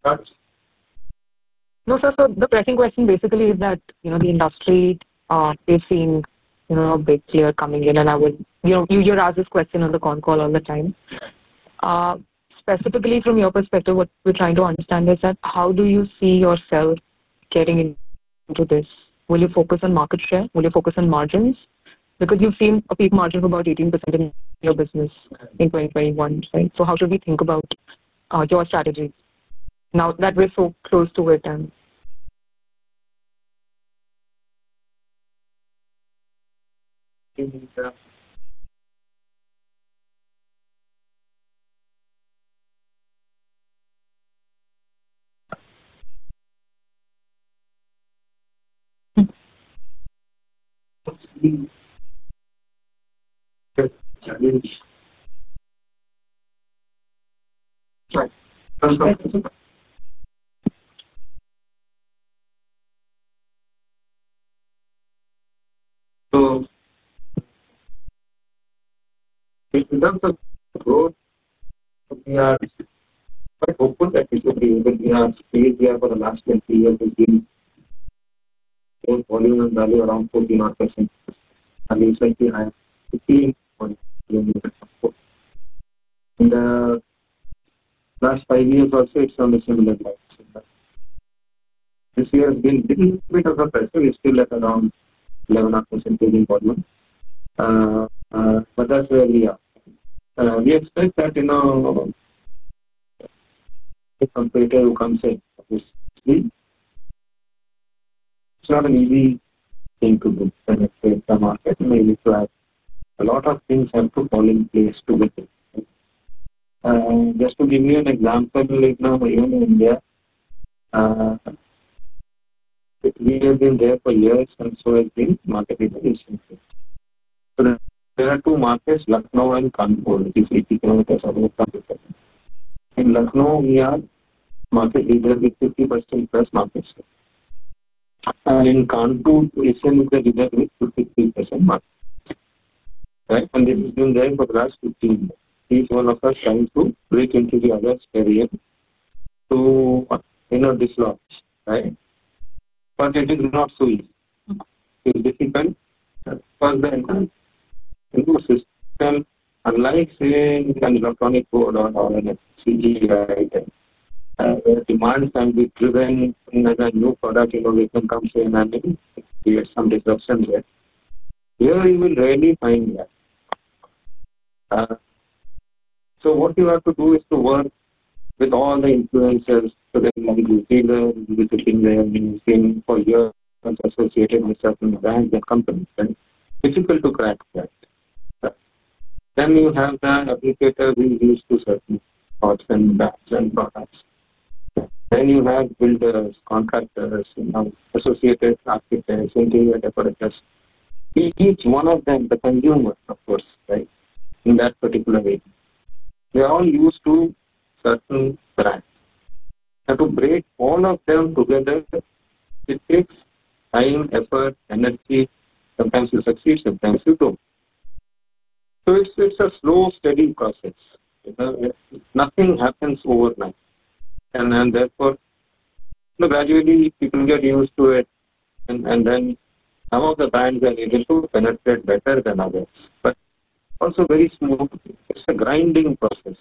No, sir. So the pressing question basically is that the industry is seeing a big player coming in, and I would you ask this question on the con call all the time. Specifically from your perspective, what we're trying to understand is that how do you see yourself getting into this? Will you focus on market share? Will you focus on margins? Because you've seen a peak margin of about 18% in your business in 2021, right? So how should we think about your strategy now that we're so close to it? And So, in terms of growth, we are quite hopeful that we should be able to stay here for the last 20 years. We've been both volume and value around 14%. And it's slightly higher, 15 point. In the last 5 years also, it's on the similar lines. This year has been a little bit of a pressure. It's still at around 11% in volume. But that's where we are. We expect that, a competitor who comes in, obviously, it's not an easy thing to do. Penetrate the market, maybe to have a lot of things have to fall in place to get it. Just to give you an example, like now, even in India, we have been there for years, and so has been market leader recently. So there are two markets, Lucknow and Kanpur, which is 80 kilometers away from each other. In Lucknow, we are market leader with 50% plus market share. And in Kanpur, Asian is the leader with 53% market share. Right? And this has been there for the last 15 years. Each one of us trying to break into the other's area to, dislodge, right? But it is not so easy. It's difficult. First, the system, unlike, say, an electronic board or an FCG, right, demand can be driven as a new product innovation comes in and it creates some disruption there. Here you will rarely find that. So what you have to do is to work with all the influencers, so that the dealer will be sitting there being seen for years associated with certain brands and companies. Right? Difficult to crack that. Then you have the applicator who is used to certain thoughts and brands and products. Then you have builders, contractors, associated architects, interior decorators. Each one of them, the consumer, of course, right, in that particular way. They are all used to certain brands. And to break all of them together, it takes time, effort, energy. Sometimes you succeed, sometimes you don't. So it's a slow, steady process. Nothing happens overnight. And therefore, gradually people get used to it. And then some of the brands are able to penetrate better than others. But also very smooth. It's a grinding process.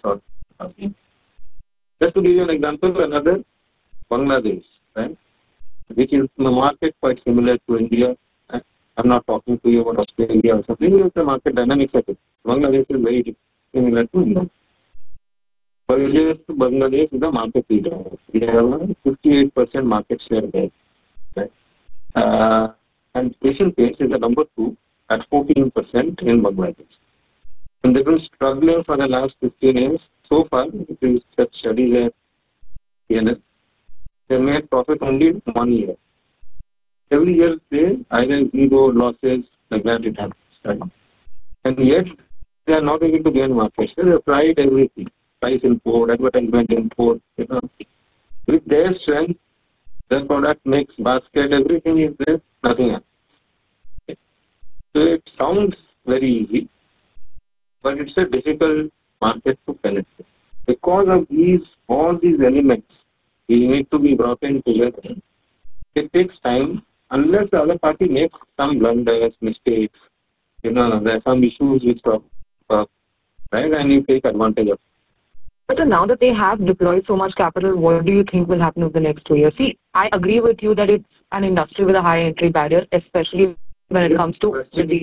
Just to give you an example, another Bangladesh, right, which is a market quite similar to India. I'm not talking to you about Australia or something. It's the market dynamics of it. Bangladesh is very similar to India. But Bangladesh is the market leader. We have a 58% market share there. Right? And Asian Paints is the number 2 at 14% in Bangladesh. And they've been struggling for the last 15 years. So far, if you study their P&L, they made profit only in 1 year. Every year they either zero losses, like that it happens. Right? And yet, they are not able to gain market share. They have tried everything. Price import, advertisement import, With their strength, their product makes basket, everything is there, nothing happens. Okay. So it sounds very easy, but it's a difficult market to penetrate. Because of all these elements, We need to be brought in together. It takes time unless the other party makes some blunders, mistakes, there are some issues which crop up, right? And you take advantage of it. But now that they have deployed so much capital, what do you think will happen over the next 2 years? See, I agree with you that it's an industry with a high entry barrier, especially when it comes to the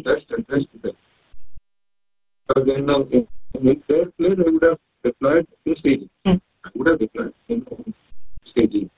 But then with their play, they would have deployed in stages. Would have deployed in stages.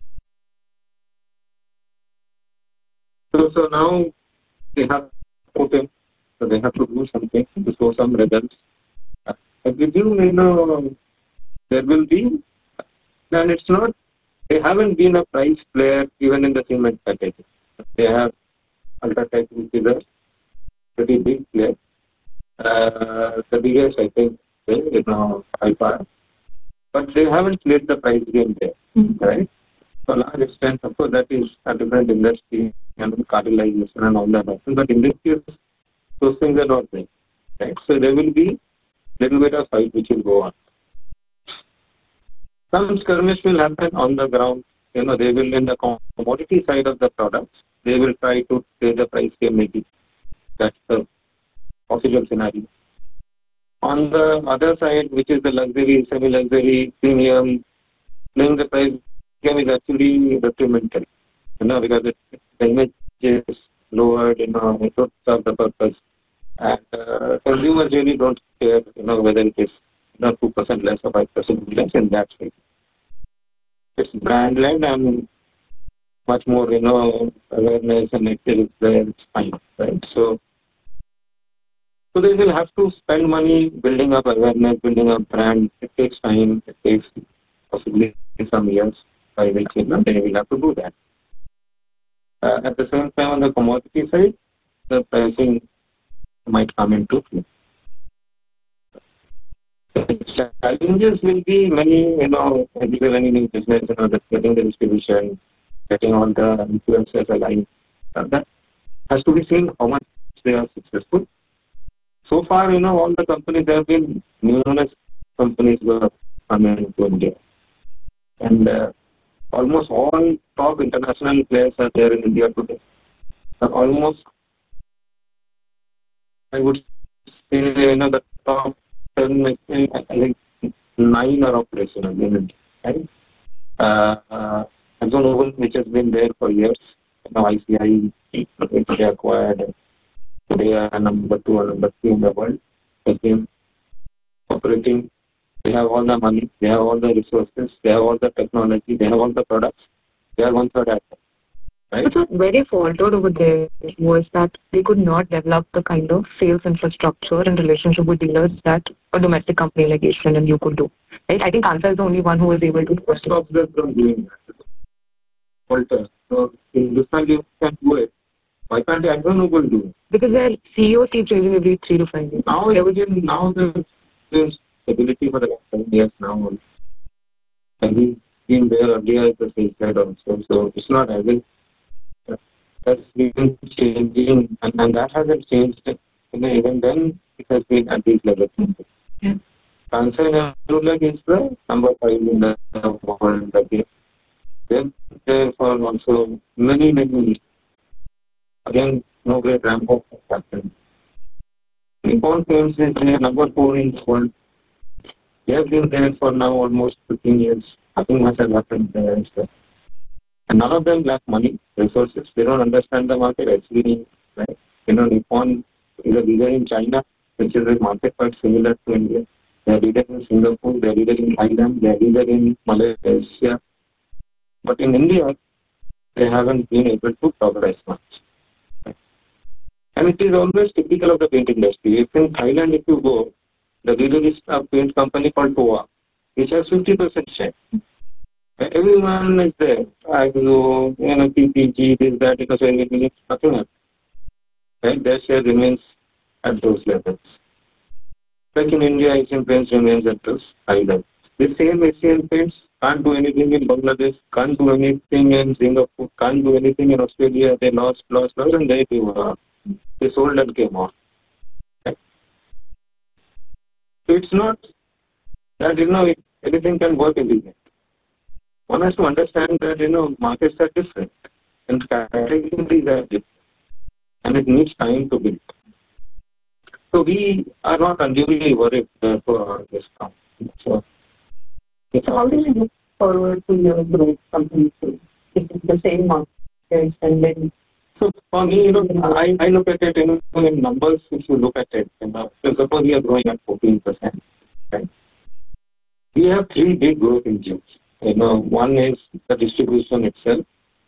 So now they have put in, so they have to do something to show some results. I presume, there will be, and it's not, they haven't been a price player even in the cement package. They have UltraTech, which is a pretty big player. The biggest, I think, by far. But they haven't played the price game there, right? So, large extent, of course, that is a different industry and cartelization and all that. But in this case, those things are not there, right? So, there will be little bit of fight which will go on. Some skirmish will happen on the ground. They will, in the commodity side of the products, they will try to play the price game maybe. That's the possible scenario. On the other side, which is the luxury, semi-luxury, premium, playing the price game is actually detrimental, because the image is lowered, it don't serve the purpose. And consumers really don't care, whether it is 2% less or 5% less in that way. It's brand-led and much more, awareness and it is there, it's fine, right? So they will have to spend money building up awareness, building up brand. It takes time. It takes possibly some years by which they will have to do that. At the same time, on the commodity side, the pricing might come into play. Challenges will be many, any new business, getting the distribution, getting all the influencers aligned. That has to be seen how much they are successful. So far, all the companies, there have been numerous companies who have come into India. And almost all top international players are there in India today. Almost, I would say, the top 10, I think 9 are operational in India, right? ExxonMobil, which has been there for years, ICI, which they acquired. They are number 2 or number 3 in the world. Has been operating. They have all the money. They have all the resources. They have all the technology. They have all the products. They are 1/3 at that. Right? But where they faltered over there was that they could not develop the kind of sales infrastructure and relationship with dealers that a domestic company like Asian and you could do. Right? I think Kansai is the only one who was able to. What stops them from doing that? Falter. So in this time, you can do it. Why can't ExxonMobil do it? Because their CEO keeps changing every 3 to 5 years. Now there's stability for the last 7 years now. And he's been there earlier as the sales head also. So it's not as if that's been changing, and that hasn't changed. Even then, it has been at these levels. Yeah. Kansai Nerolac is the number 5 in the world. They're there for also many years. Again, no great ramp up has happened. Nippon Paints is number 4 in the world. They have been there for now almost 15 years. Nothing much has happened there. And none of them lack money, resources. They don't understand the market. Actually, right? Nippon is a leader in China, which is a market quite similar to India. They are leader in Singapore. They are leader in Thailand. They are leader in Malaysia. But in India, they haven't been able to progress much. And it is always typical of the paint industry. If in Thailand, if you go, the leader is a paint company called Toa, which has 50% share. Everyone is there. I know, PPG, this, that, because everything is nothing else. Right? Their share remains at those levels. Like in India, Asian Paints remains at those high levels. The same Asian Paints can't do anything in Bangladesh, can't do anything in Singapore, can't do anything in Australia. They lost, and they sold and came off. Right? So it's not that, anything can work everywhere. one has to understand that, markets are different and categories are different and it needs time to build. So we are not unduly worried for this company. So how do you look forward to your growth company to the same markets and then? So for me, I look at it, in numbers. If you look at it, so suppose we are growing at 14%, right? We have three big growth engines. One is the distribution itself.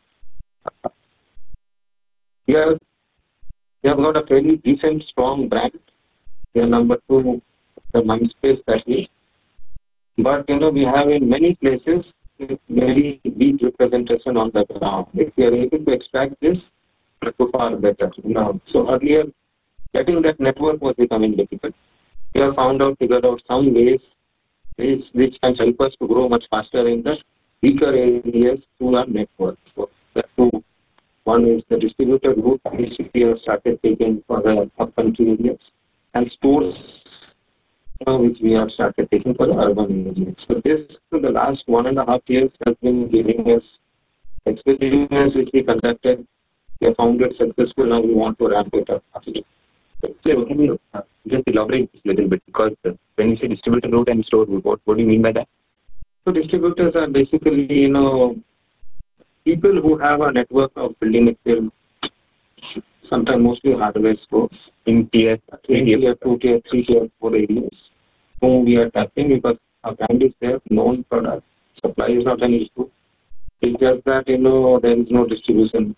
We have got a fairly decent, strong brand. We are number two, the Mindspace that is. But we have in many places very weak representation on the ground. If we are able to extract this, to far better. So earlier, getting that network was becoming difficult. We have figured out some ways which can help us to grow much faster in the weaker areas through our network. So that too, one is the distributor route, which we have started taking for the up-country areas, and stores, which we have started taking for the urban areas. So this, for the last 1.5 years, has been giving us experiments which we conducted. We have found it successful. Now we want to ramp it up. So can you just elaborate this a little bit? Because when you say distributor route and store route, what do you mean by that? So distributors are basically, people who have a network of building material, sometimes mostly hardware stores In tier 3, tier 2, tier 3, tier 4 areas, whom we are tapping because our brand is there, known product, supply is not an issue. It's just that, there is no distribution.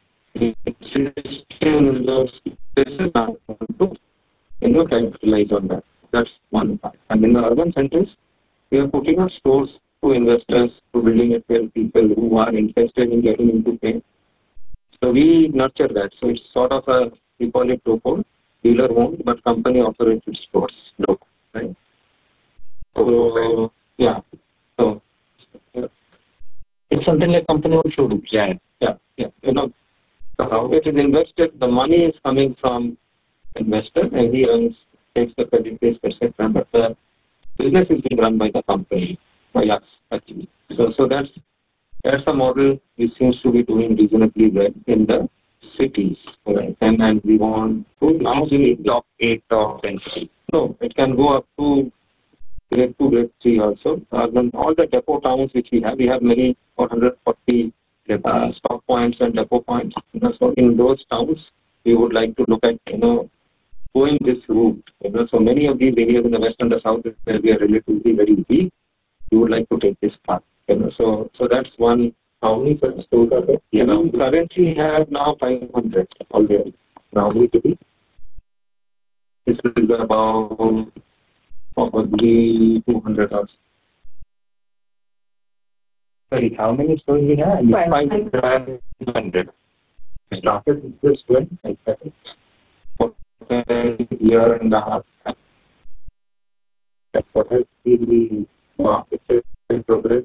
Capitalize on that. That's one part. And in the urban centers, we are putting up stores to investors, to building material people who are interested in getting into paint. So we nurture that. So it's sort of we call it DOCO, dealer owned, but company operated stores. DOCO, right? So, yeah. So, it's something like company owned showrooms. Yeah. So how it is invested, the money is coming from investor and he takes the credit risk, etc. But the business is being run by the company, by us actually. So that's a model which seems to be doing reasonably well in the cities, right? And we want to now see top 8, top 10 cities. No, it can go up to grade 2, grade 3 also. All the depot towns which we have many 440 stock points and depot points. So in those towns, we would like to look at, going this route. So many of these areas in the west and the south where we are relatively very weak, we would like to take this path. So that's one. How many stores are there? We currently have now 500 already. Now we to be. This is about probably 200 or so. Sorry, how many stores we have? 500. Started this when I started. For a year and a half. That's what I see the market in progress.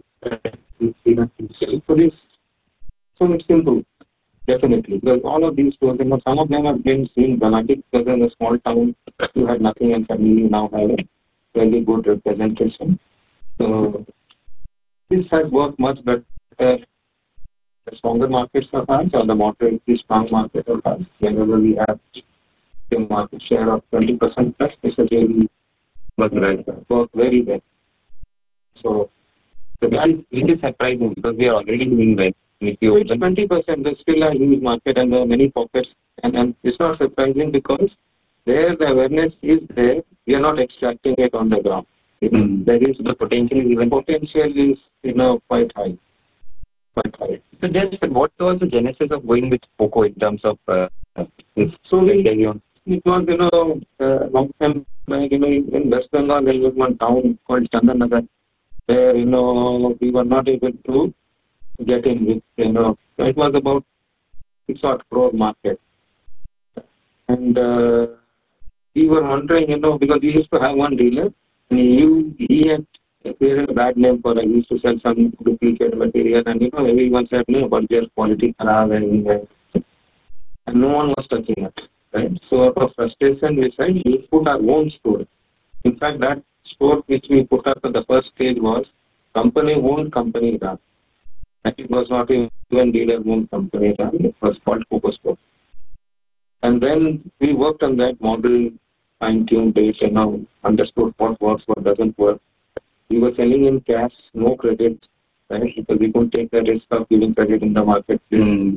So it's improved, definitely. Because all of these stores, some of them have been seen dramatic because in a small town you had nothing and suddenly you now have a very good representation. So this has worked much better. The stronger markets of ours or the moderately strong market of ours, whenever we have a market share of 20% plus, this is really work very well. So which is surprising because we are already doing well. It's 20%, there's still a huge market and there are many pockets. And it's not surprising because there the awareness is there. We are not extracting it on the ground. There is the potential is even quite high. So just what was the genesis of going with POCO in terms of this? So it was long time back, in West Bengal there was one town called Chandanagar where we were not able to get in with so it was about 6 crore market. And we were wondering, because we used to have one dealer and he had created a bad name for us. He used to sell some duplicate material and everyone said but their quality and no one was touching it. Right? So out of frustration we said we put our own store. In fact that store which we put up at the first stage was company owned, company run. And it was not even dealer-owned company, it was called Cocosport. And then we worked on that model, fine-tuned it, understood what works, what doesn't work. We were selling in cash, no credit, right? Because we couldn't take the risk of giving credit in the market. And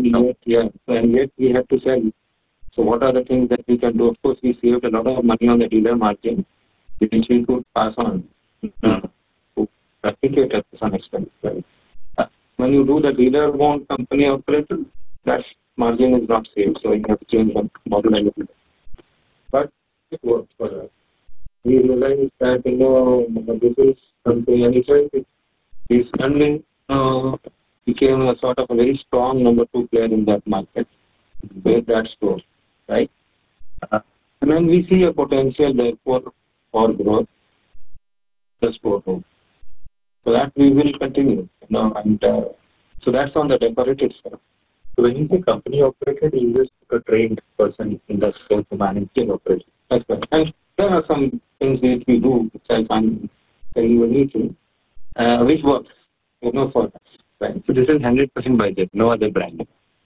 yet we had to sell. So what are the things that we can do? Of course, we saved a lot of money on the dealer margin, which we could pass on to replicate to some extent. Right? When you do the dealer-owned company operator, that margin is not saved, so you have to change the model a little bit. But it worked for us. We realized that, this is something, and it suddenly became a sort of a very strong number 2 player in that market with that store, right? And then we see a potential, therefore, for growth, the store room. So that we will continue, and so that's on the decorative stuff. So when you say company operated, you just a trained person in the store to manage the operation. That's right. And there are some things which we do, which I can't tell you anything, which works, for us. Right? So this is 100% budget, no other brand.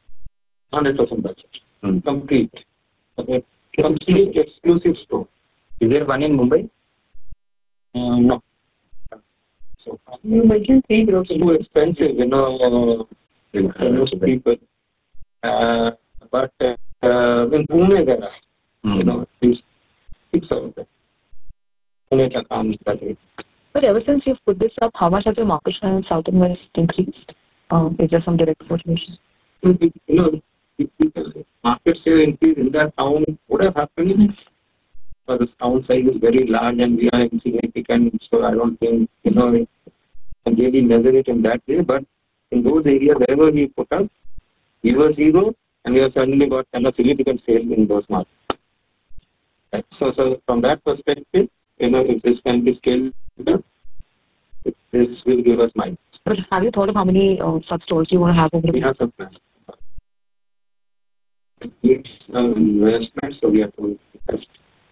100% budget. Complete. Okay. Complete exclusive store. Is there one in Mumbai? No. So Mumbai can see growth. Too expensive, most people. But in Pune there are, these 6 of them. Pune can come. But ever since you've put this up, how much has your market share in South and West increased? Is there some direct correlation? If market share increase in that town would have happened, but the town size is very large and we are insignificant, so I don't think, can really measure it in that way. But in those areas, wherever we put up, we were zero and we have suddenly got significant sales in those markets. Right? So from that perspective, if this can be scaled, this will give us minds. But have you thought of how many such stores you want to have over the We have some plans. It's investment, so we have to invest.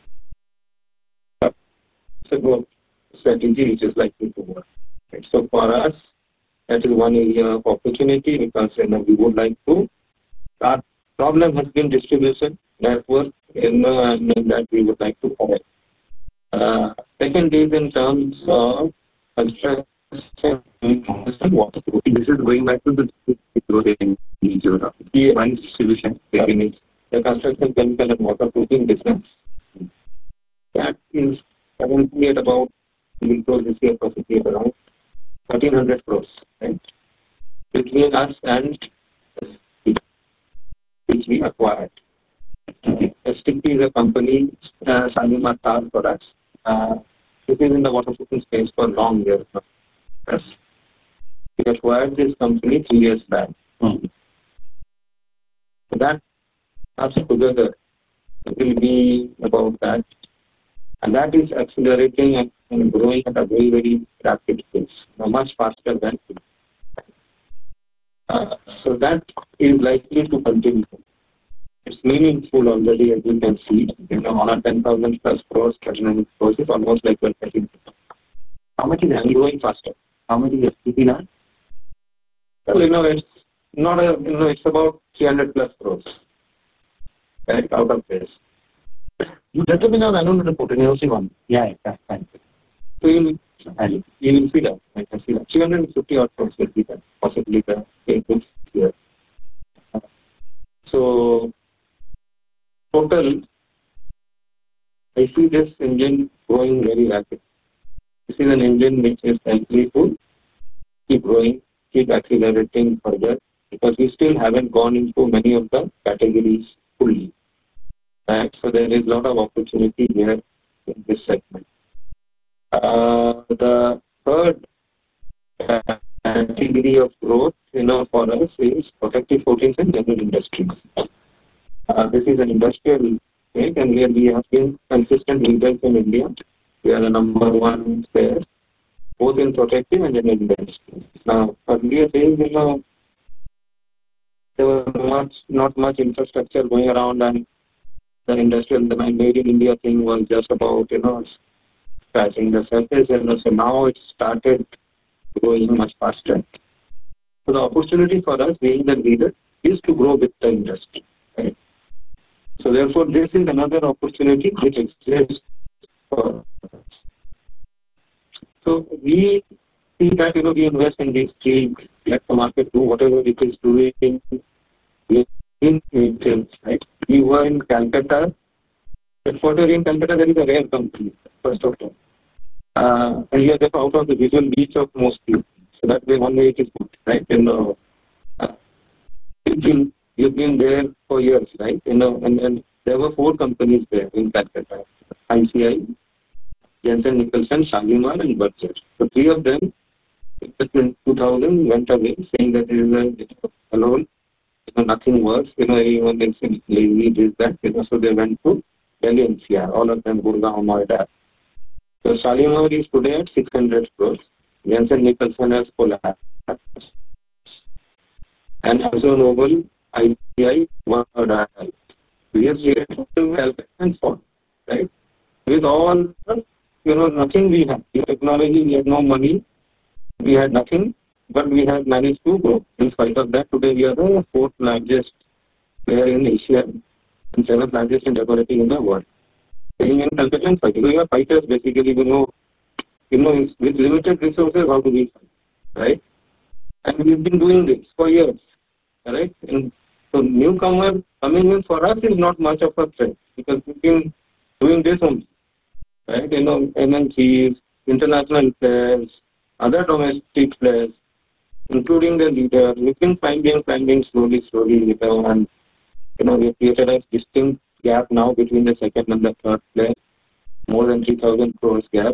It's a growth strategy which is likely to work. Right? So for us, that is one area of opportunity because we would like to. Our problem has been distribution network, and that we would like to correct. Second is in terms of construction. This is going back to the growth in geography. One distribution, the construction chemical and waterproofing business. That is currently at about, we will close this year possibly at around 1,300 crores, right? Between us and STP, which we acquired. STP is a company, Shalimar Tar Products. This is in the waterproofing space for long years now. Yes. We acquired this company 3 years back. So that us together will be about that. And that is accelerating and growing at a very, very rapid pace, much faster than so that is likely to continue. It's meaningful already, as you can see. On a 10,000 plus crores, 1,300 crores is almost like 12%. How much is growing faster? How much is STP now? Well, it's not it's about 300 plus crores. Right, out of this. You determine our annual report and you'll see one. Yeah, fine. So you will see that. I can see that. 350 odd crores will be that, possibly the this year. So, total, I see this engine growing very rapidly. This is an engine which is likely to keep growing, keep accelerating further, because we still haven't gone into many of the categories fully. Right? So there is a lot of opportunity here in this segment. The third category of growth, for us is protective coatings and general industries. This is an industrial thing, and where we have been consistent leaders in India. We are the number 1 player, both in protective and general industries. Now, earlier days, there was not much infrastructure going around, and the industrial, the made in India thing was just about, scratching the surface. So now it started growing much faster. So the opportunity for us being the leader is to grow with the industry. Right? So therefore, this is another opportunity which exists for us. So we see that, we invest in these three, let the market do whatever it is doing in films, right? We were in Calcutta. Headquartered in Calcutta, there is a rare company, first of all. And we are just out of the visual reach of most people. So that way, one way it is good, right? You've been there for years, right? And there were 4 companies there in Calcutta: ICI, Jensen Nicholson, Shalimar, and Berger. So 3 of them, in 2000, went away, saying that it is alone. Nothing works. Everyone thinks lazy, this, that. So they went to Delhi NCR, all of them, Gurgaon, Noida. So Shalimar is today at 600 crores. Jensen Nicholson has collapsed. And also Noble, ICI, Noida. We have created and so on, right? With all, nothing we have. Technology, we had no money. We had nothing, but we have managed to grow. In spite of that, today we are the 4th largest player in Asia and 7th largest in decorating in the world. Staying in Calcutta and fighting. We are fighters basically, with limited resources, how do we fight, right? And we've been doing this for years, right? And so newcomer coming in for us is not much of a threat because we've been doing this only, right? MNCs, international players, other domestic players, including the leader, we've been climbing slowly, and we have created a distinct gap now between the second and the third player, more than 3,000 crores gap.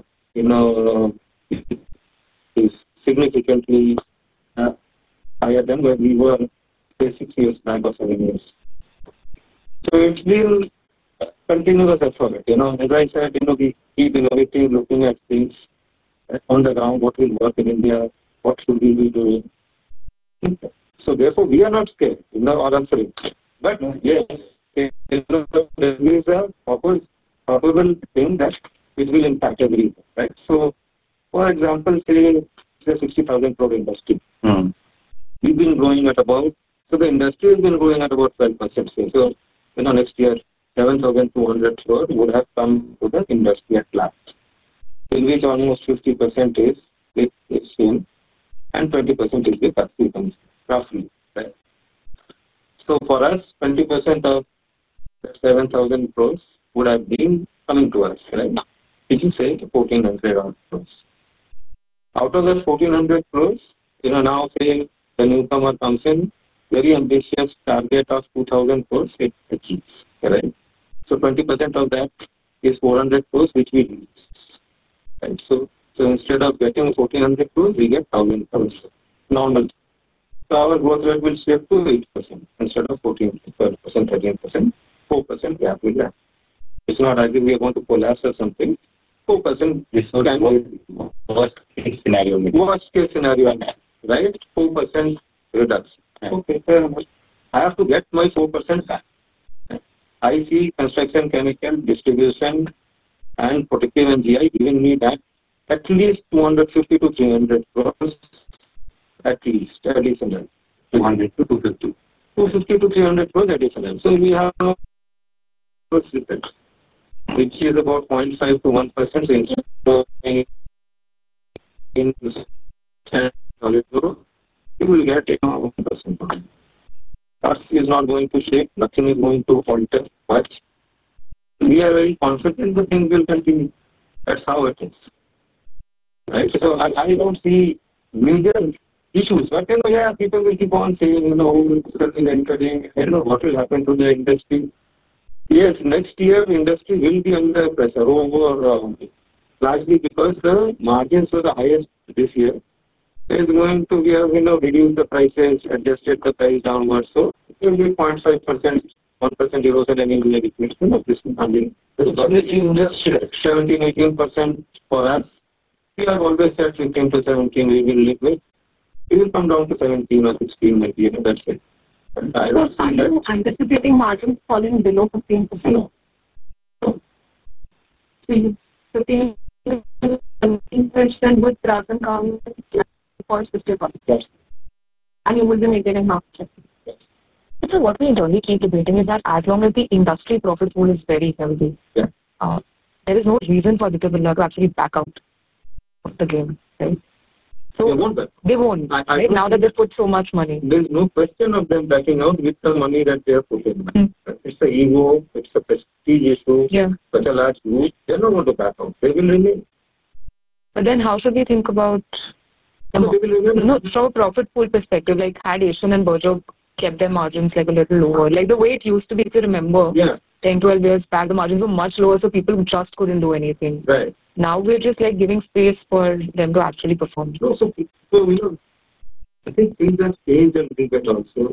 Is significantly higher than where we were, say, 6 years back or 7 years. So it's been continuous effort. As I said, we keep innovating, looking at things on the ground, what will work in India, what should we be doing. So therefore, we are not scared, or afraid. But yes, there is a probable thing that it will impact everyone, right? So, for example, say 60,000 crore industry. We've been growing at about, so the industry has been growing at about 12%. So, next year, 7,200 crore would have come to the industry at last, in which almost 50% is with film and 20% is with African, roughly, right? So for us, 20% of 7,000 crores would have been coming to us, right? Which is say 1,400 odd crores. Out of that 1,400 crores, now say the newcomer comes in, very ambitious target of 2,000 crores it achieves, right? So 20% of that is 400 crores which we lose, right? So instead of getting 1,400 crores, we get 1,000 crores. Normal. So our growth rate will shift to 8% instead of 14%, 12%, 13%, 4% gap will have. It's not as if we are going to collapse or something. 4% This was worst case scenario. Worst case scenario, right? 4% reduction. Okay, fair enough. I have to get my 4% back. I see construction, chemical, distribution, and protective and GI giving me back at least 250 to 300 crores. At least additional. 200 to 250. 250 to 300 crores additional. So we have no which is about 0.5 to 1% in solid euro. You will get 1%. Earth is not going to shake, nothing is going to alter much. We are very confident the things will continue. That's how it is. Right? So I don't see major issues. But people will keep on saying, encouraging, what will happen to the industry. Yes, next year industry will be under pressure largely because the margins were the highest this year. There is going to be reduced the prices, adjusted the price downwards. So it will be 0.5%, 1% erosion and Indian equation of this margin. 17-18% for us. We have always said 15 to 17 we will live with. It will come down to 17 or 16 maybe, that's it. But I don't see that. Anticipating margins falling below 15%. No. So 15% would rather come for 50%. Yes. and you will be maintaining market share. So what we internally keep debating is that as long as the industry profit pool is very healthy, there is no reason for Aditya Birla to actually back out of the game, right? So they won't back. They won't, right? Now that they've put so much money. There's no question of them backing out with the money that they have put in. It's the ego, it's a prestige issue, such a large group. They're not going to back out. They will remain. But then how should we think about from a profit pool perspective, like had Asian and Berger kept their margins like a little lower, like the way it used to be, if you remember, 10, 12 years back, the margins were much lower, so people just couldn't do anything. Right. Now we're just like giving space for them to actually perform. No, so I think things have changed a little bit also.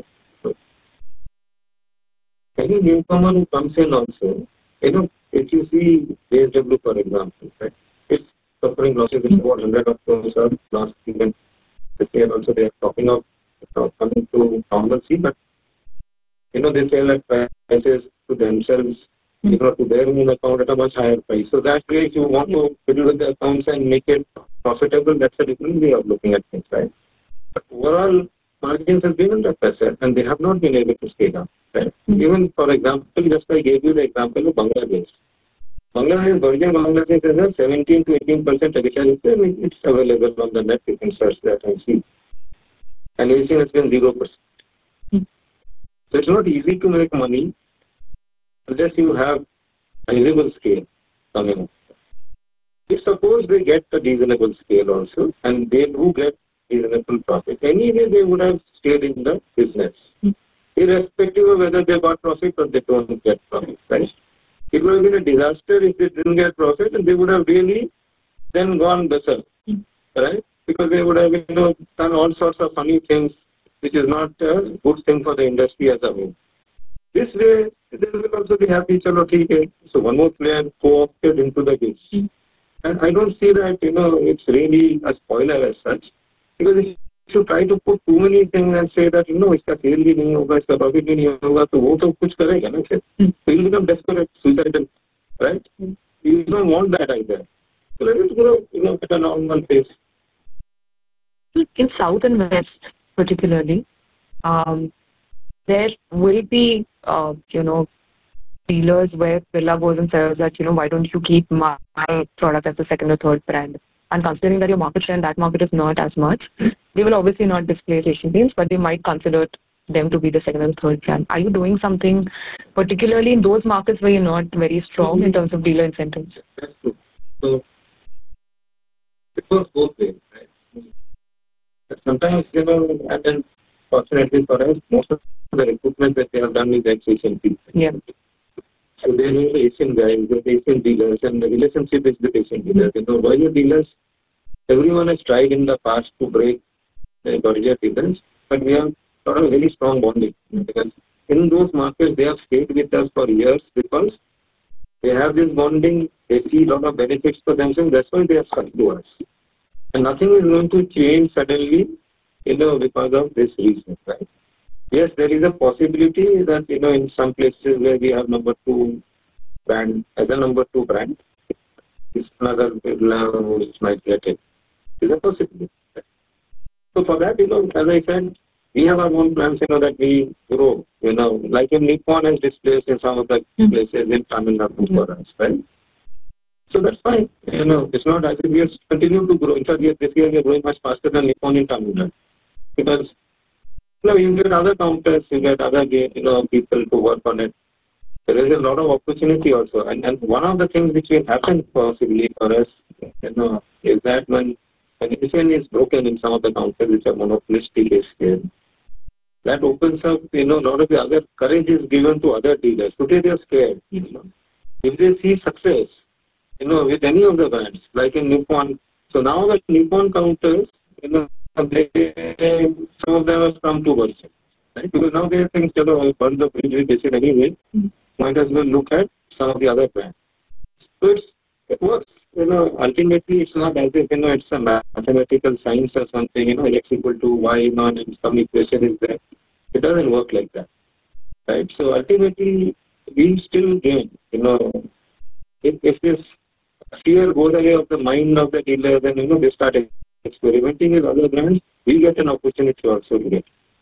Any newcomer who comes in also, if you see JSW, for example, right, it's suffering losses in about 100 of crores last season. This year also they are talking of coming to normalcy, but they sell at prices to themselves, to their own account at a much higher price. So that way, if you want to fiddle with the accounts and make it profitable, that's a different way of looking at things, right? But overall, margins have been under pressure and they have not been able to scale up. Right? Even, for example, just I gave you the example of Bangladesh. Virgin Bangladesh has a 17 to 18% addition. It's available on the net. You can search that and see. And everything has been 0%. So it's not easy to make money unless you have a reasonable scale coming up. If suppose they get a reasonable scale also, and they do get reasonable profit, anyway they would have stayed in the business, irrespective of whether they got profit or they don't get profit, right? It would have been a disaster if they didn't get profit, and they would have really then gone better, right? Because they would have done all sorts of funny things, which is not a good thing for the industry as a whole. This way, they will also be happy. So one more player co-opted into the game. And I don't see that, it's really a spoiler as such. Because if you try to put too many things and say that, iska sale bhi nahi hoga, iska profit bhi nahi hoga, so wo to kuch karega na sir. So you'll become desperate, suicidal, right? You don't want that either. So let it grow, at a normal pace. In South and West, particularly, there will be, dealers where Birla goes and says that, why don't you keep my product as the second or third brand? And considering that your market share in that market is not as much, they will obviously not displace Asian Paints, but they might consider them to be the second or third brand. Are you doing something, particularly in those markets where you're not very strong in terms of dealer incentives? That's true. So, it goes both ways, right? But sometimes, and then fortunately for us, most of the recruitment that they have done is ex-Asian people. Yeah. So they know the Asian guys, the Asian dealers, and the relationship is with Asian dealers. Berger dealers, everyone has tried in the past to break the Berger dealers, but we have got a very strong bonding. Because in those markets, they have stayed with us for years because they have this bonding, they see a lot of benefits for themselves, that's why they have stuck to us. And nothing is going to change suddenly, because of this reason, right? Yes, there is a possibility that, in some places where we have number 2 brand, as a number 2 brand, it's another which might get it. It's a possibility. So for that, as I said, we have our own plans, that we grow, like in Nippon has displaced in some of the places in Tamil Nadu for us, right? So that's fine. It's not as if we have continued to grow. In fact, this year we are growing much faster than Nippon in Tamil Nadu. Because you get other counters, you get other people to work on it. There is a lot of opportunity also. And one of the things which will happen possibly for us, is that when Asian is broken in some of the counters which are monopolistic scale, that opens up, a lot of the other courage is given to other dealers. Today they are scared. If they see success, with any of the brands, like in Nippon. So now the Nippon counters, some of them have come to Berger, right? Because now they think, I'll burn the bridge with Asian anyway. Might as well look at some of the other brands. So it works. Ultimately, it's not as if, it's a mathematical science or something, X equal to Y, and some equation is there. It doesn't work like that, right? So ultimately, we still gain, if this fear goes away of the mind of the dealer, then, they start experimenting with other brands, we get an opportunity also to get.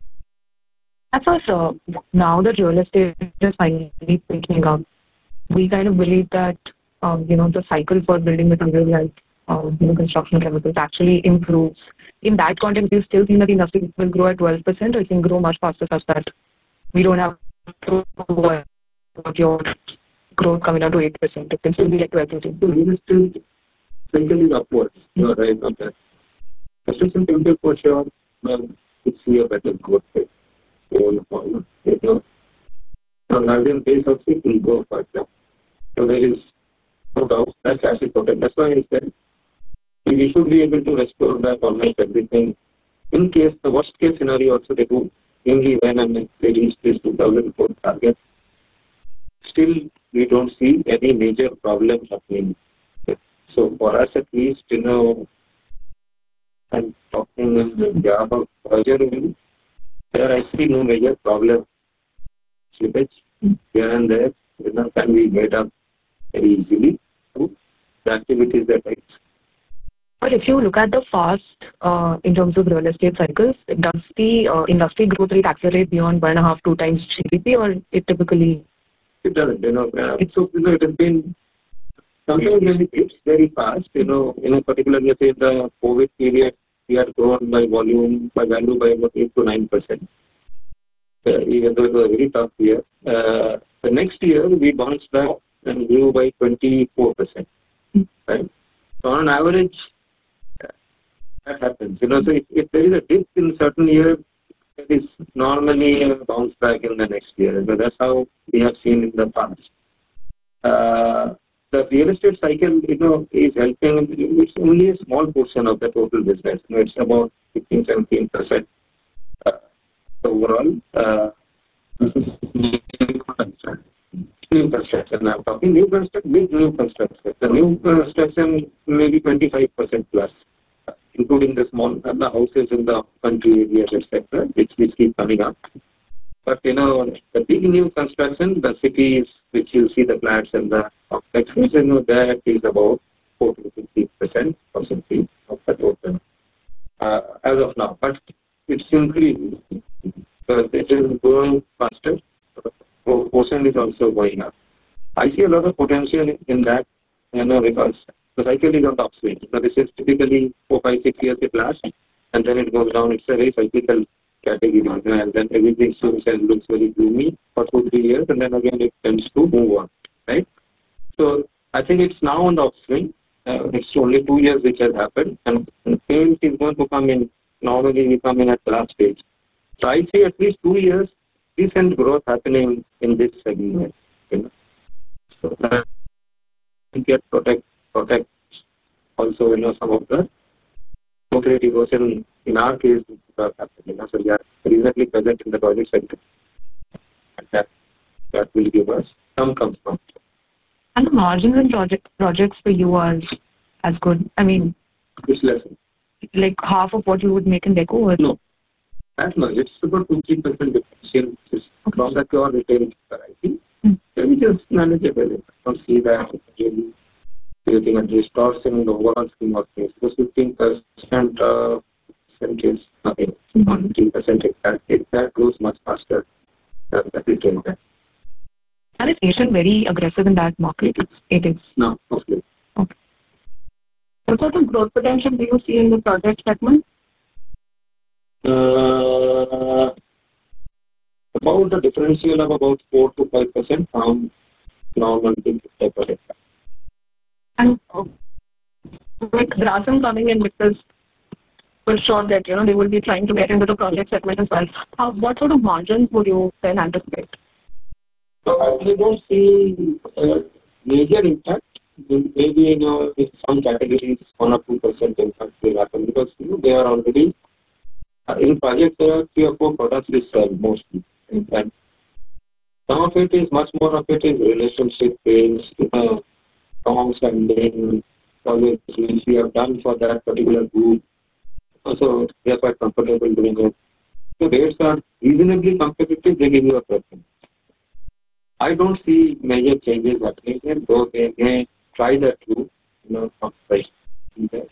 That's also now that real estate is finally picking up, we kind of believe that the cycle for building material like construction chemicals actually improves. In that context, do you still think that the industry will grow at 12%, or it can grow much faster such that we don't have to worry about your growth coming down to 8%? It can still be like 12%. So real estate cycle is upwards. You are right on that. Construction chemical for sure, well, we see a better growth rate going forward. On Nigerian base of it will go further. So there is no doubt that's actually important. That's why I said we should be able to restore back almost everything. In case the worst case scenario also they do, mainly when they reach this 2004 target, still we don't see any major problem happening. So for us at least, I'm talking in behalf of Roger, there I see no major problem. Slippage here and there, can be made up very easily through the activities that I. But if you look at the fast in terms of real estate cycles, does the industry growth rate accelerate beyond 1.5, 2 times GDP, or it typically? It doesn't. It has been sometimes when it's very fast. Particularly let's say the COVID period, we had grown by value by about 8 to 9%. Even though it was a very tough year, the next year we bounced back and grew by 24%. Right. So on average, that happens. So if there is a dip in certain year, it is normally a bounce back in the next year. So that's how we have seen in the past. The real estate cycle, is helping. It's only a small portion of the total business. It's about 15-17% overall. New construction. I'm talking new construction, big new construction. The new construction maybe 25% plus, including the small the houses in the country areas, etc., which keep coming up. But the big new construction, the cities, which you see the flats and the complexes, that is about 40 to 50% possibly of the total as of now. But it's increasing. It is growing faster. Portion is also going up. I see a lot of potential in that, because the cycle is on the upswing. So this is typically 4, 5, 6 years it lasts, and then it goes down. It's a very cyclical category, and then everything seems and looks very gloomy for 2, 3 years, and then again it tends to move on, right? So I think it's now on the upswing. It's only 2 years which has happened, and paint is going to come in. Normally we come in at the last stage. So I see at least 2 years decent growth happening in this segment. So that we get protect also some of the mobility erosion in our case happening. So we are reasonably present in the project sector, and that will give us some comfort. And the margins in projects for you are as good. I mean, it's less. Like half of what you would make in deco? Or? No, that's much. It's about 2-3% differential from the pure retail variety. We just manageable. I don't see that really creating a distortion in the overall scheme of things. Because 15% is nothing. 15% that goes much faster than the retail. And is Asian very aggressive in that market? It is. No, mostly. Okay. What sort of growth potential do you see in the project segment? About the differential of about 4 to 5% from normal type of. And with Grasim coming in, because we're sure that they will be trying to get into the project segment as well. What sort of margins would you then anticipate? So I don't see a major impact. Maybe in some categories 1 or 2% impact will happen, because they are already in project. There are 3 or 4 products we sell mostly. In fact, some of it is much more of it is relationship based, songs and then projects which we have done for that particular group. So they are quite comfortable doing it. So rates are reasonably competitive. They give you a preference. I don't see major changes happening here, though they may try that too, from price.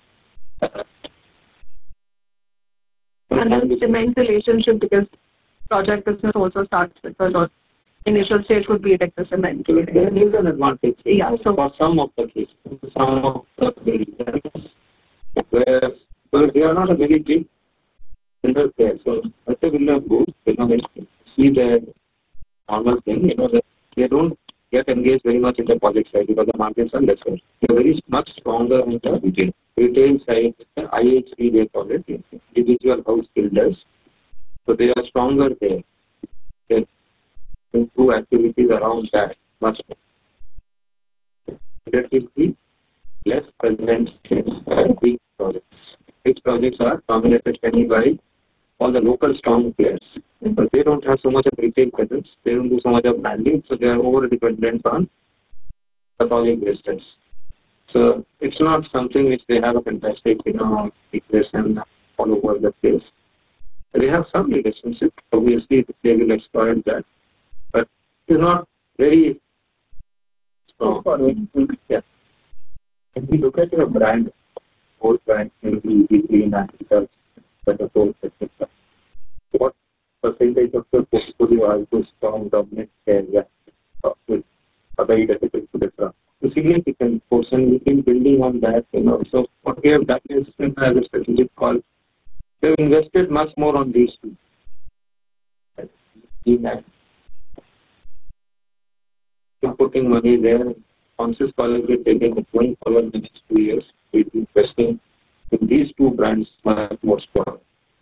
And then cement relationship, because project business also starts with a lot. Initial stage could be Texas and then There is an advantage. Yeah, so For some of the cases, some of the regions where they are not a very big builder there. So let's say builder goes, they see the normal thing, that they don't get engaged very much in the project side because the markets are lesser. They're very much stronger in the retail side, the IHB they call it, individual house builders. So they are stronger there. They do activities around that much more. That will be less present in big projects. Big projects are dominated mainly by all the local strong players. But they don't have so much of retail presence. They don't do so much of branding, so they are over dependent on the project business. So it's not something which they have a fantastic, equation all over the place. They have some relationship. Obviously, they will exploit that, but it's not very strong. Yeah. If we look at your brand, old brand, maybe Green Africa, Better Soul, etc. What percentage of the portfolio are those strong dominant area with other difficult to differ? A significant portion we've been building on that, So what we have done is as a strategic call. We've invested much more on these two. We're putting money there. Conscious call is we're taking it going forward the next 2 years. We're investing in these two brands much more strong.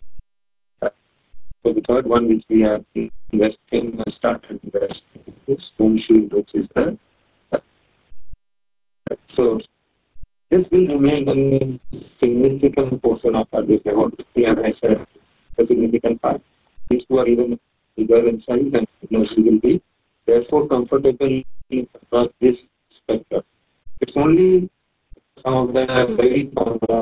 So the third one which we are investing, started investing is Stone Shield, which is the so this will remain a significant portion of our business. I said a significant part. These two are even bigger in size and we will be therefore comfortable across this spectrum. It's only some of the very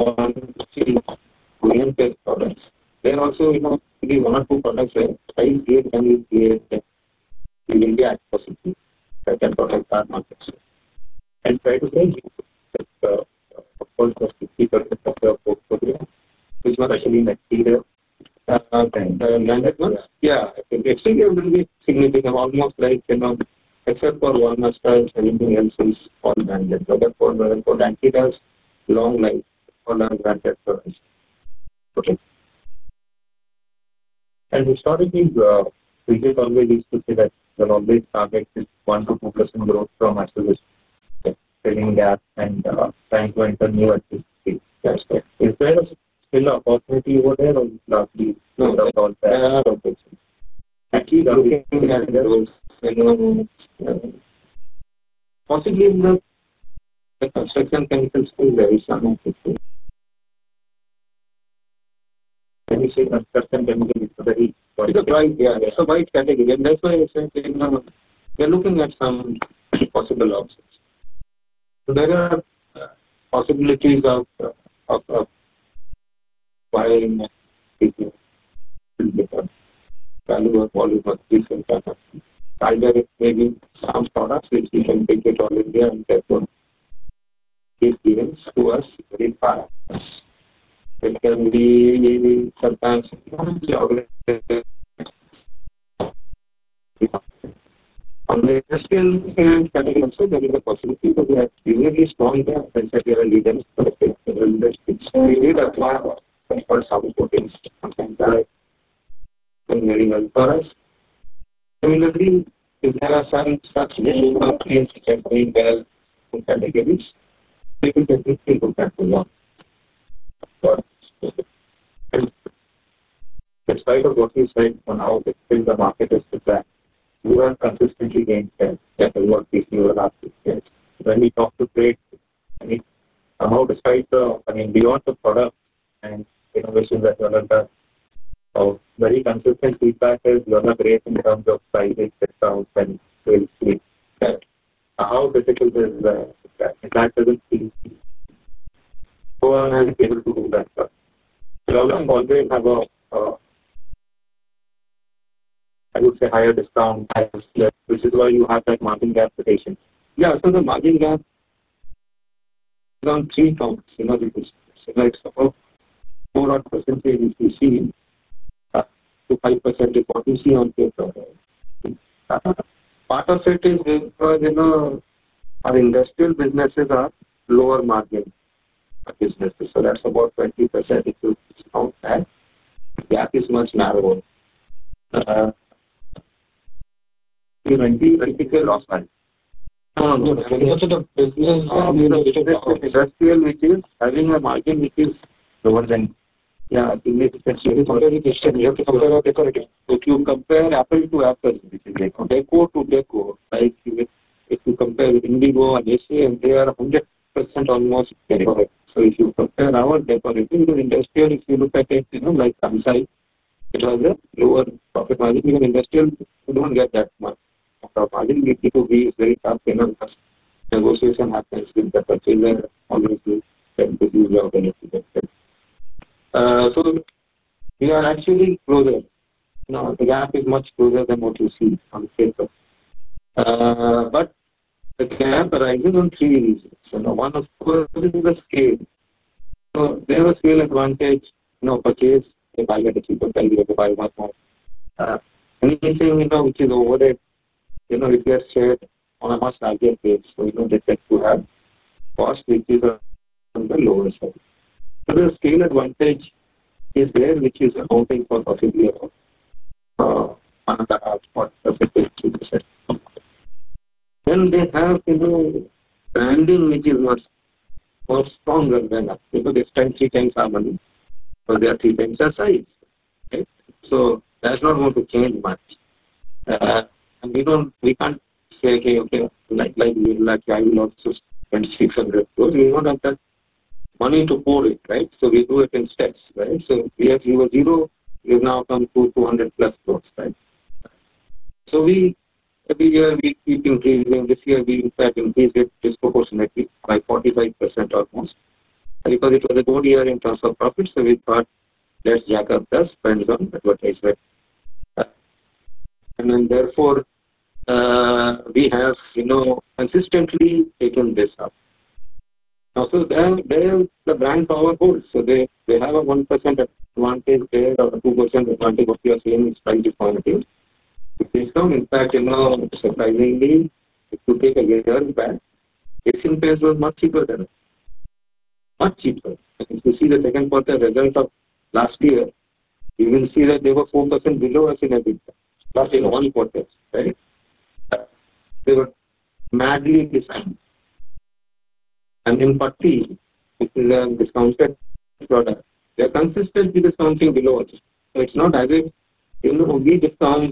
oriented products. There also, maybe one or two products where size gate can be created. We will be at possibility that can protect our markets. And try to say that, of course, the 50% of the portfolio, which was actually material. Landed ones? Yeah. The exterior will be significant, almost like, except for one styles, everything else is all branded. But for Antidas, long life, all are branded products. Okay. And historically, Vijay always used to say that we'll always target this 1 to 2% growth from acquisition, filling gaps and trying to enter new activities. That's right. Is there still an opportunity over there, or largely all that? There are opportunities. Actually, looking at those, possibly in the construction chemicals school, there is some opportunity. When you say construction chemical, it's a very it's a wide category, and that's why I said we're looking at some possible options. So there are possibilities of buying people value of volume of different kind of either it may be some products which we can take it all India and therefore give gains to us very fast. It can be sometimes on the industrial category also there is a possibility that we have reasonably strong there and that we are leaders for the industry. We did acquire for some proteins something that is very well for us. Similarly, if there are some such niche companies which are doing well in categories, we will definitely look at them. Despite of what you said on how still the market is to plan, you are consistently gaining share. That is what we see over the last 6 years. When we talk to trade, somehow despite beyond the product and innovations that you have done, very consistent feedback is you are great in terms of pricing, discounts, and sales speed. How difficult is that? That doesn't seem no one is able to do that. You always have I would say higher discount, which is why you have that margin gap rotation. Yeah, so the margin gap is on 3 counts. Because it's about 4% if you see. to 5% is what you see on paper. Part of it is because, our industrial businesses are lower margin businesses. So that's about 20% if you count that. The gap is much narrower. 20 loss margin. No. The business industrial, which is having a margin which is lower than. Yeah, significantly. You have to compare decorative. If you compare apple to apple, which is like deco to deco, like if you compare Indigo and ACM, they are 100% almost decorative. So if you compare our decorative with industrial, if you look at it, like Kansai, it was a lower profit margin. Because industrial, you don't get that much profit margin. B2B is very tough, because negotiation happens with the purchaser, always to use your benefit. So we are actually closer. The gap is much closer than what you see on paper. But the gap arises on three reasons. One, of course, is the scale. So they have a scale advantage. Purchase, they buy at a cheaper price, they buy much more. Anything, which is overhead, it gets shared on a much larger base. So, they tend to have cost which is on the lower side. So the scale advantage is there, which is accounting for possibly about 1.5%. Then they have, branding which is much more stronger than us, because they spend 3 times our money, so they are 3 times our size. Right? So that's not going to change much. And we can't say, okay, like I will also spend 600 crores. We don't have that money to pour it, right? So we do it in steps, right? So we were zero, we have now come to 200 plus crores, right? So every year we keep increasing. This year we in fact increased it disproportionately by 45% almost. Because it was a good year in terms of profits, so we thought let's jack up the spends on advertisement. And then therefore we have consistently taken this up. So there the brand power holds. So they have a 1% advantage there, or a 2% advantage. What you are saying is price discounting. Discount, in fact, surprisingly, if you take a year back, Asian Paints was much cheaper than us. Much cheaper. And if you see the second quarter result of last year, you will see that they were 4% below us in EBITDA. Last in all quarters, right? They were madly discounted. And in Putty, which is a discounted product, they are consistently discounting below us. So it's not as if we discount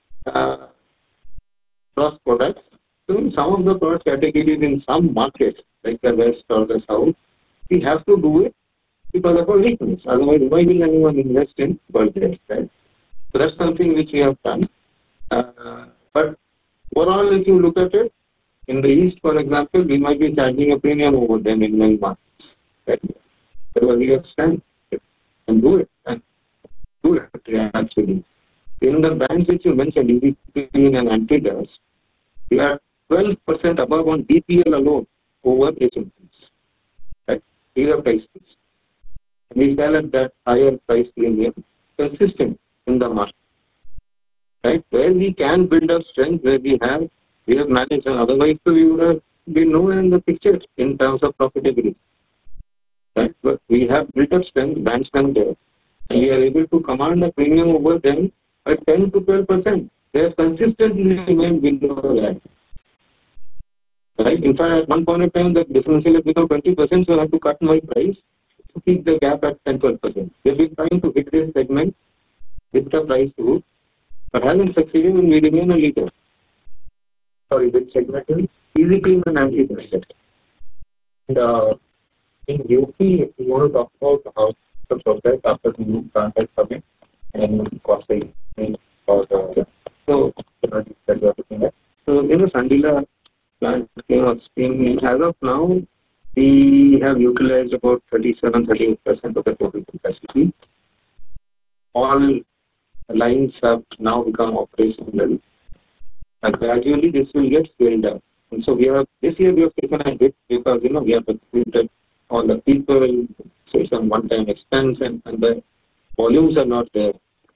cross products. So in some of the product categories in some markets, like the West or the South, we have to do it because of our weakness. Otherwise, why will anyone invest in budget, right? So that's something which we have done. But overall, if you look at it, in the East, for example, we might be charging a premium over them in many markets. Right? So we have strength and do it. Actually. In the brands which you mentioned, EVP and Antidas, we are 12% above on BPL alone over Asian Paints. Right? These are prices. We sell at that higher price premium, consistent in the market. Right? Where we can build up strength, where we have managed, and otherwise we would have been nowhere in the picture in terms of profitability. Right? But we have built up strength, brand strength there, and we are able to command a premium over them at 10 to 12%. They have consistently remained below that. Right? In fact, at one point in time, the differential has become 20%, so I have to cut my price to keep the gap at 10-12%. They've been trying to hit this segment with the price route, but haven't succeeded, and we remain a leader. Sorry, which segment is? Easy Clean and Antidas. And in UP, if you want to talk about how the process after the new plant has come in and costing for the that you are looking at. So, Sandila plant came up stream. As of now, we have utilized about 37-38% of the total capacity. All lines have now become operational. And gradually this will get scaled up. And so this year we have taken a hit because, we have recruited all the people, so it's a one-time expense and the volumes are not there.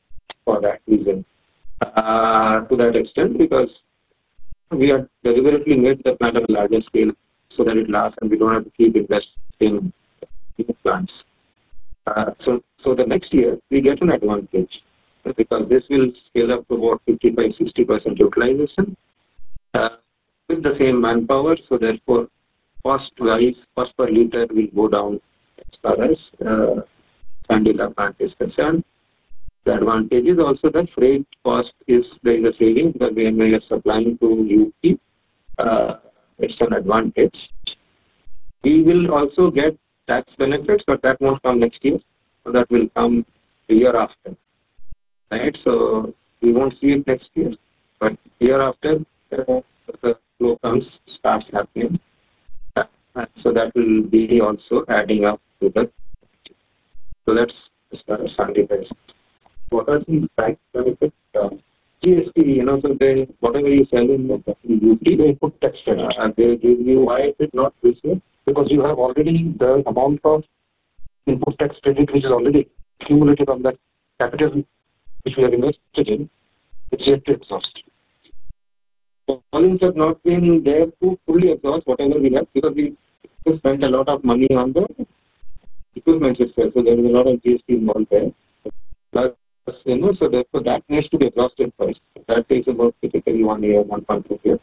for that reason. To that extent, because we are deliberately made the plant on a larger scale so that it lasts and we don't have to keep investing in plants. So the next year we get an advantage because this will scale up to about 55-60% utilization with the same manpower. So therefore, cost per liter will go down as far as Sandila plant is concerned. The advantage is also the freight cost there is a saving because when we are supplying to UP, it's an advantage. We will also get tax benefits, but that won't come next year. So that will come the year after. Right? So we won't see it next year, but year after the flow starts happening. So that will be also adding up to the. So that's as far as Sandila is. What are the tax benefits? GST, so they, whatever you sell in the UP, they put tax credit. They give you, why is it not this year? Because you have already the amount of input tax credit which is already accumulated on that capital which we have invested in, it's yet to exhaust. So volumes have not been there to fully exhaust whatever we have because we spent a lot of money on the equipment itself. So there is a lot of GST involved there. Plus, so therefore that needs to be exhausted first. That takes about typically 1 year, 1.2 years.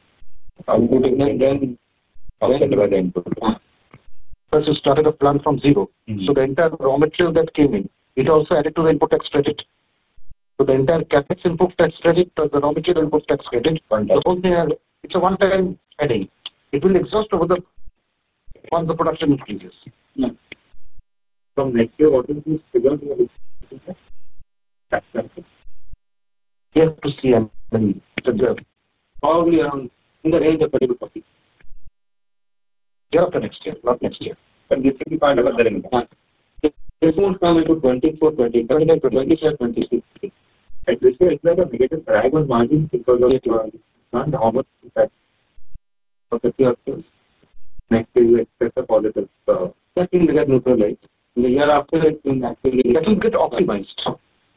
Then first you started a plant from zero. Mm-hmm. So the entire raw material that came in, it also added to the input tax credit. So the entire capex input tax credit, the raw material input tax credit, the whole thing, it's a one-time adding. It will exhaust once the production increases. Yeah. From next year, what is this figure? You have to see, probably around in the range of 30 to 40. Year after next year, not next year. But this will be part of the range. This won't come into 24, 25, 26. And this year, it's like a negative drag on margin because of not how much impact of the year. Next year, you expect a positive. That will get neutralized. The year after, it will actually get optimized.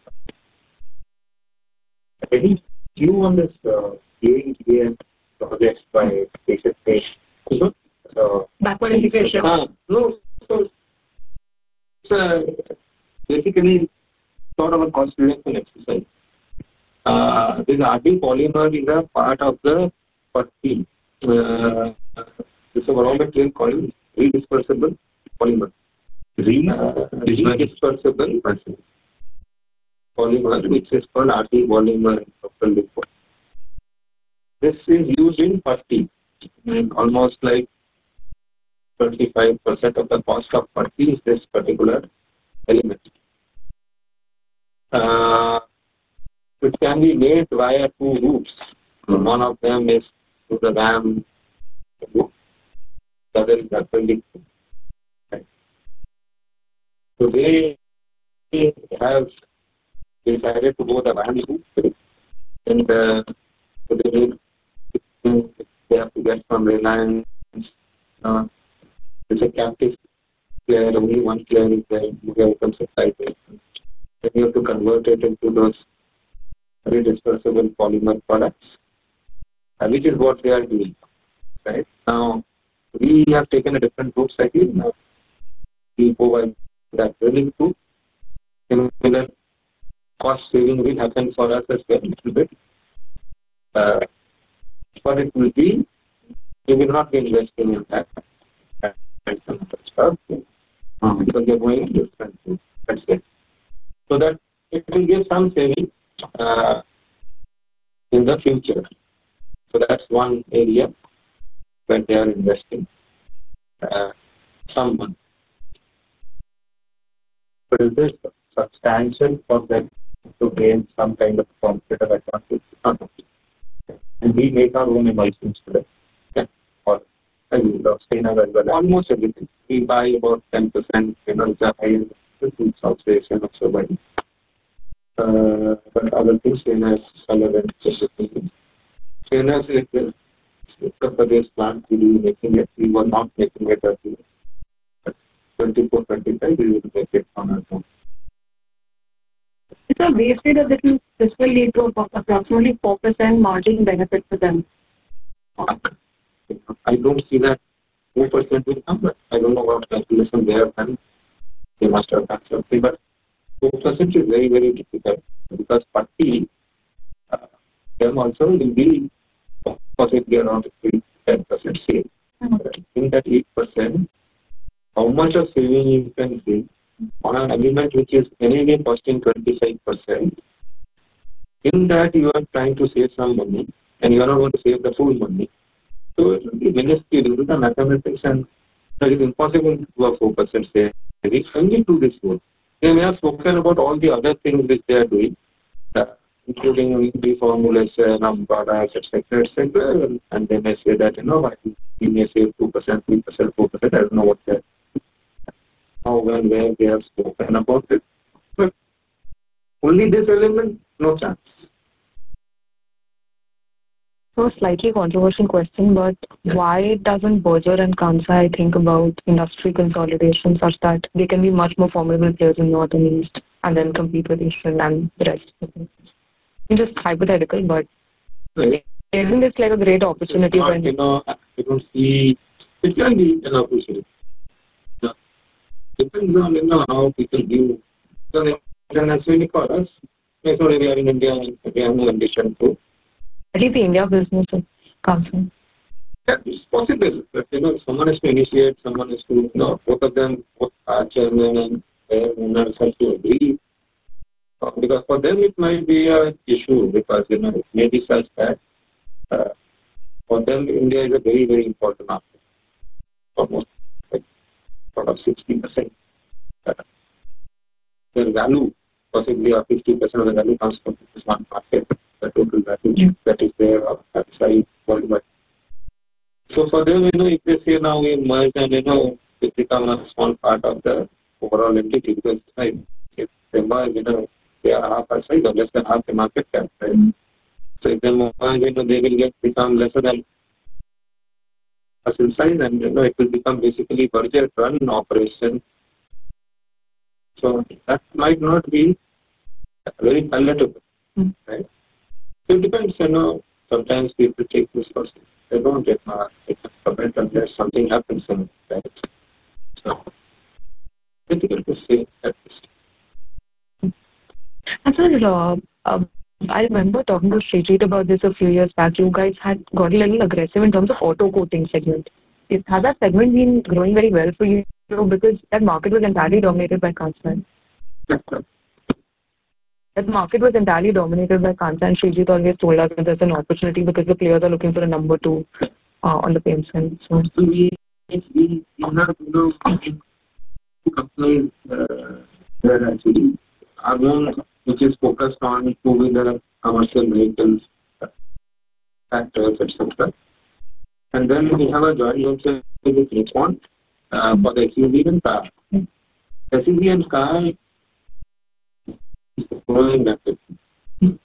Any view on this AEDM projects by basic pay? Backward integration. No, so it's basically sort of a cost reduction exercise. This RD polymer is a part of the putty. This is a raw material called redispersible polymer. Redispersible polymer, which is called RD polymer. This is used in putty. Almost like 35% of the cost of putty is this particular element. It can be made via two routes. One of them is through the VAM route, the other is acrylic. So they have decided to go the VAM route, and so they have to get from Reliance. It's a captive player, only one player is there, you have to supply it. Then you have to convert it into those redispersible polymer products, which is what they are doing. Right now, we have taken a different route cycle. Now, we go by that drilling route. Similar cost saving will happen for us as well, a little bit. But it will be, we will not be investing in that and some other stuff because they're going in different routes. That's it. So that it will give some saving in the future. So that's one area where they are investing some money. But is this substantial for them to gain some kind of competitive advantage? And we make our own emulsions today. Yeah. Or almost everything. We buy about 10%, in South Asia and also by. But other things, stainless, solvent, stainless is the Uttar Pradesh plant we will be making it. We were not making it earlier. But 24, 25, we will make it on our own. Sir, they say that this will lead to approximately 4% margin benefit for them. I don't see that 4% will come, but I don't know what calculation they have done. They must have done something, but 4% is very, very difficult because Patti, them also will be possibly around 10% sale. In that 8%, how much of saving you can see on an element which is anyway costing 25%, in that you are trying to save some money and you are not going to save the full money. So it will be minuscule with the mathematics, and that is impossible to do a 4% saving. They only do this work. They may have spoken about all the other things which they are doing, including reformulation of products, etc., etc., and they may say that, we may save 2%, 3%, 4%, I don't know what they're how and where they have spoken about it. But only this element, no chance. So a slightly controversial question, but why doesn't Berger and Kansai think about industry consolidation such that they can be much more formidable players in North and East and then compete with Asian and the rest of the things? It's just hypothetical, but isn't this like a great opportunity? I don't see it can be an opportunity. Depends on how people view. So internationally for us, we are in India and we have no ambition to. At least the India business is concerned. That is possible, but someone has to initiate, someone has to, both of them, both our chairman and their owners have to agree. Because for them it might be an issue because it may be such that for them India is a very, very important market. Almost sort of 60%. Their value, possibly 50% of the value comes from this one market, the total value that is there outside worldwide. So for them, if they say now we merge and it become a small part of the overall entity because if they merge, they are half our size or less than half the market cap. Right? So if they merge, they will become lesser than us in size, and it will become basically Berger run operation. So that might not be very palatable, right? So it depends, sometimes people take this person. They don't get a comment unless something happens, right? So difficult to say at this. And sir, I remember talking to Srijit about this a few years back. You guys had got a little aggressive in terms of auto coating segment. Has that segment been growing very well for you? Because that market was entirely dominated by Kansai. That market was entirely dominated by Kansai, and Srijit always told us that there's an opportunity because the players are looking for a number two on the paint side. So we have two companies there actually. Our own, which is focused on two-wheeler commercial vehicles, tractors, etc. And then we have a joint venture with Nippon for the SUV and car. SUV and car is growing rapidly.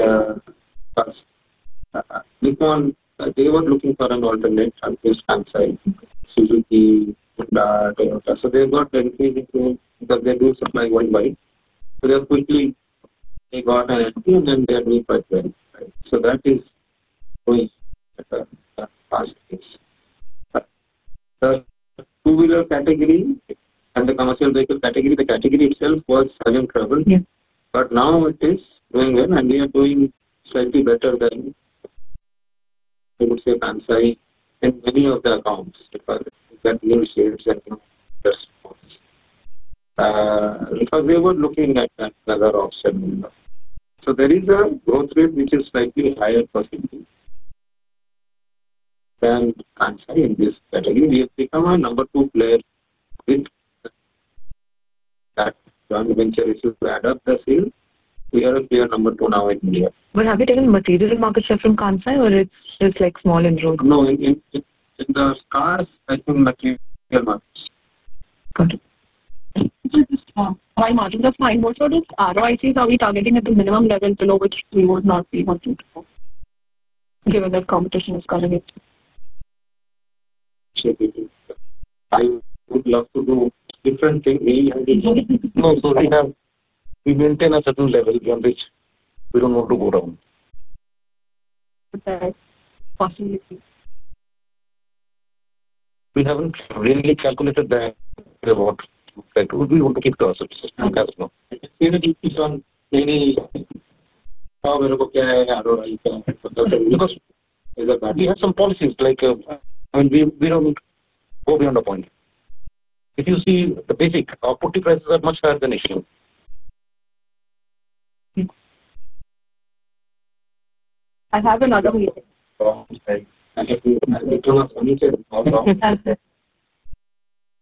Nippon, they were looking for an alternate against Kansai, Suzuki, Honda, Toyota. So they got increasing to because they do supply worldwide. So they got an entry and then they are doing quite well. Right? So that is going at a fast pace. The two-wheeler category and the commercial vehicle category, the category itself was having trouble. Yeah. But now it is doing well and we are doing slightly better than, I would say, Kansai in many of the accounts because that new shades and response. Because they were looking at another option. So there is a growth rate which is slightly higher percentage than Kansai in this category. We have become a number two player with that joint venture. If you add up the sales, we are a clear number two now in India. But have you taken material market share from Kansai or it's just like small inroads? No, in the cars, I think material market. Got it. While margins are fine, what sort of ROICs are we targeting at the minimum level below which we would not be wanting to go, given that competition is coming in? I would love to do different things. So we have we maintain a certain level beyond which we don't want to go down. That possibility. We haven't really calculated that what we want to keep to ourselves. As no. It's on any Because we have some policies like we don't go beyond a point. If you see the basic, our putty prices are much higher than issue. I have another meeting.